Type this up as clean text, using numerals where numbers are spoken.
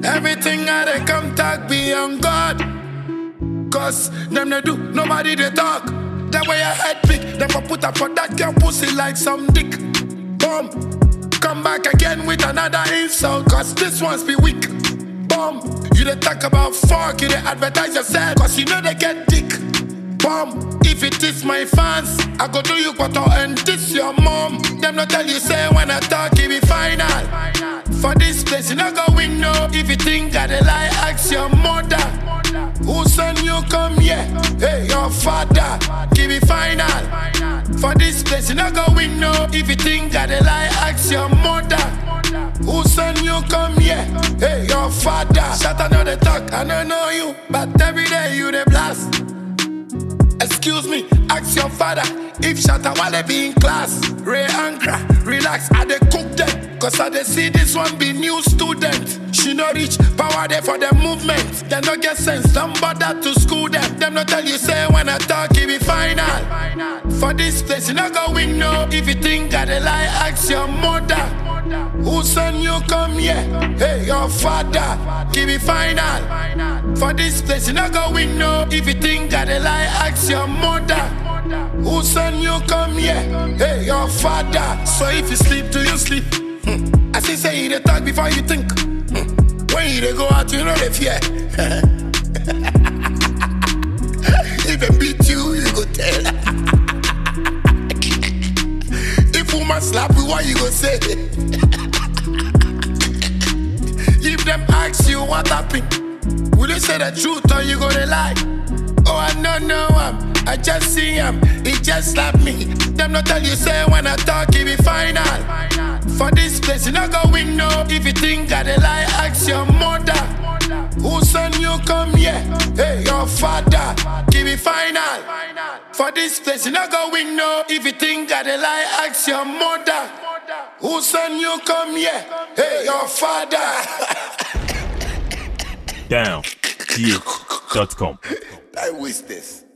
Everything I they come talk be on God. Cause them they do, nobody they talk. That way your head big, them go put up for that girl pussy like some dick. Boom, come back again with another insult. Cause this one's be weak. Boom, you they talk about fuck, you they advertise yourself. Cause you know they get dick. Boom, if it is my fans, I go do you quarter and this your mom. Them not tell you say when I talk it be final. For this place you not go win no. If you think I they lie, ask your mother. Who send you come here? Hey, your father, give me final. For this place you not go win no. If you think I they lie, ask your mother. Who send you come here? Hey, your father. Shut up, know the talk, I don't know you, but every day you the blast. Excuse me, ask your father if Shatta Wale be in class. Ray Ankra, relax, I dey cook them. Cause I dey see this one be new student. She no reach power there for the movement. They no get sense, don't bother to school them. Them no tell you say when I talk it be final. For this place you no go win no. If you think I dey lie, ask your mother. Who send you come here? Hey, your father, give me final. For this place you not go win no. If you think I dey lie, ask your mother. Who send you come here? Hey, your father. So if you sleep, do you sleep? I see say you dey talk before you think. When you dey go out, you know they fear. If they beat you, you go tell. If woman slap you, what you go say? If them ask you what happened, will you say the truth or you gonna lie? Oh, I don't know him, I just see him, he just slapped me. Them not tell you say when I talk it be final. For this place you not go win no. If you think I dey lie, ask your mother. Who send you come here? Hey, your father, give me final. For this place you not go win no. If you think I dey lie, ask your mother. Who send you come here? Hey, your father. DownTH.com. I wish this.